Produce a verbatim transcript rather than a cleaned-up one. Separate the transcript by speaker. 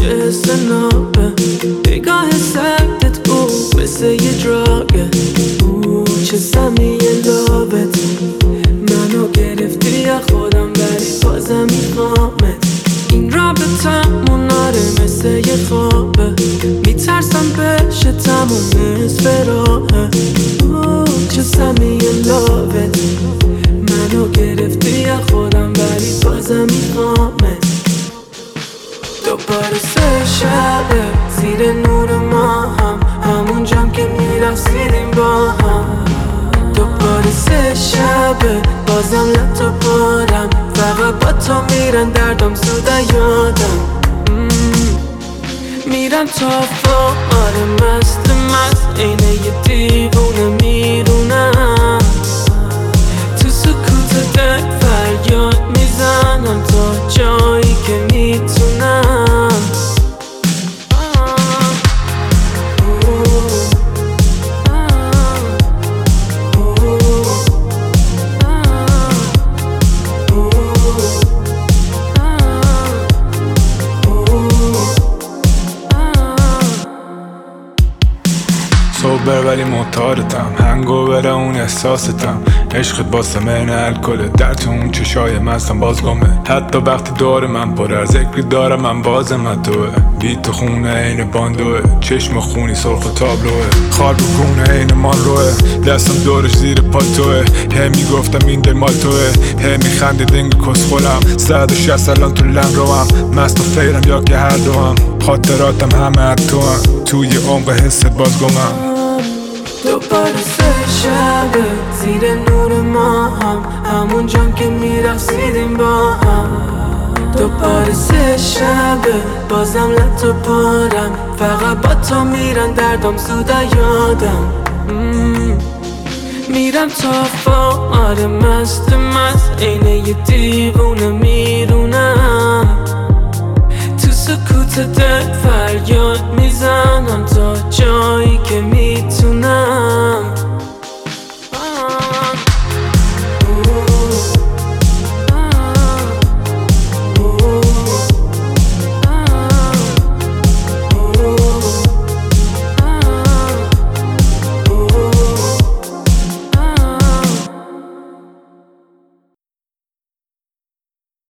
Speaker 1: چه سنابه نگاه سردت او مثل یه دراگه او چه سمی لابت منو گرفتی یا خودم ولی بازم میخوامت این رابطمون آره مثل یه خوابه میترسم بشه تموم نصف راهه او چه سمی لابت منو گرفتی یا خودم ولی بازم میخوامت دوباره سه شبه زیر نور ما هم همون جام که میرقصیدیم با هم دوباره سه شبه بازم لطو پارم فقط با تو میرن دردم زوده یادم میرم تا فواره مست مست اینه یه دیوونه میرونم تو سکوت دل فریاد میزنم تا جایی که میتونم
Speaker 2: صبح ولی معتادتم هنگوور اون احساستم عشقت باسه من الکله در تو اون چشای مستم باز گمه حتی وقتی دور من پر از ذکری دارم من بازم توه بی تو خونه این باندوه چشم خونی سرخ و تابلوه خال بکونه این مان روه دستم دورش زیر پاتوه هی میگفتم این دل مال توه هی میخندی دنگ کس خولم صد و شست الان تو لم روم مست و فیرم یا که هر دوم خاطراتم همه از تو هم توی عمق حست باز گمم
Speaker 1: دوباره سه شبه زیر نور ما هم همون جام که میرقصیدیم با هم دوباره سه شبه بازم لطو پارم فقط با تو میرن دردم زوده یادم میرم تا فواره مست مست اینه یه دیوونه میرونم تو سکوت دل فریاد میزنم تا جایی که می